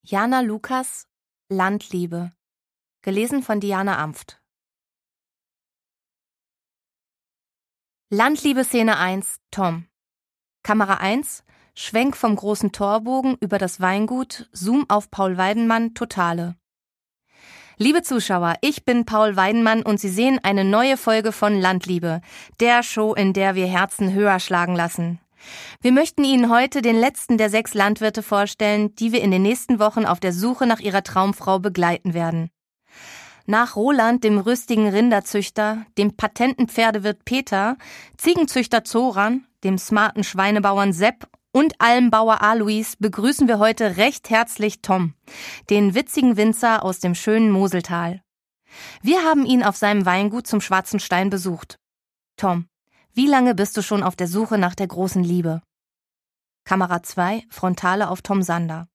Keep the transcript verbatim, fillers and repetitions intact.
Jana Lukas, Landliebe. Gelesen von Diana Amft. Landliebe-Szene eins, Tom. Kamera eins, Schwenk vom großen Torbogen über das Weingut, Zoom auf Paul Weidenmann, Totale. Liebe Zuschauer, ich bin Paul Weidenmann und Sie sehen eine neue Folge von Landliebe, der Show, in der wir Herzen höher schlagen lassen. Wir möchten Ihnen heute den letzten der sechs Landwirte vorstellen, die wir in den nächsten Wochen auf der Suche nach ihrer Traumfrau begleiten werden. Nach Roland, dem rüstigen Rinderzüchter, dem patenten Pferdewirt Peter, Ziegenzüchter Zoran, dem smarten Schweinebauern Sepp und Almbauer Alois begrüßen wir heute recht herzlich Tom, den witzigen Winzer aus dem schönen Moseltal. Wir haben ihn auf seinem Weingut zum Schwarzen Stein besucht. Tom, wie lange bist du schon auf der Suche nach der großen Liebe? Kamera zwei, Frontale auf Tom Sander.